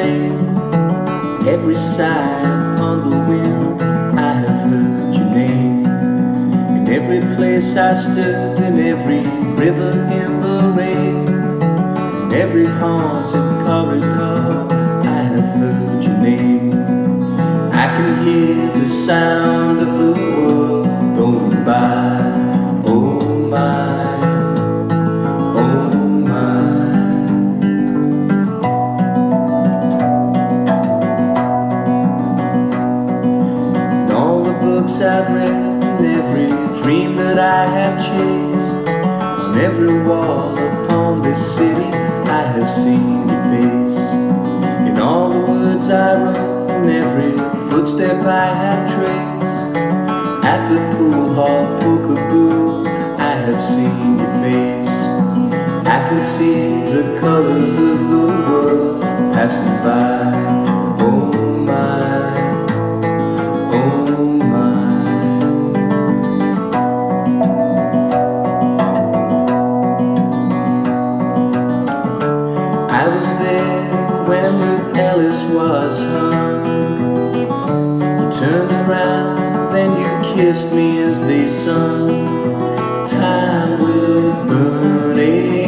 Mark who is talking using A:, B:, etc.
A: rain, every sigh upon the wind, I have heard your name. In every place I stood, in every river in the rain, in every haunted corridor, I have heard your name. I can hear the sound of the world going by. Oh my, oh my. And all the books I've read, and every dream that I have chased, on every wall upon this city I have seen your face. In all the words I wrote, in every footstep I have traced, at the pool hall poker booths I have seen your face. I can see the colors of the world passing by. Oh my, oh my. I was there when Ruth Ellis was hung. You turned around, then you kissed me as they sung, time will burn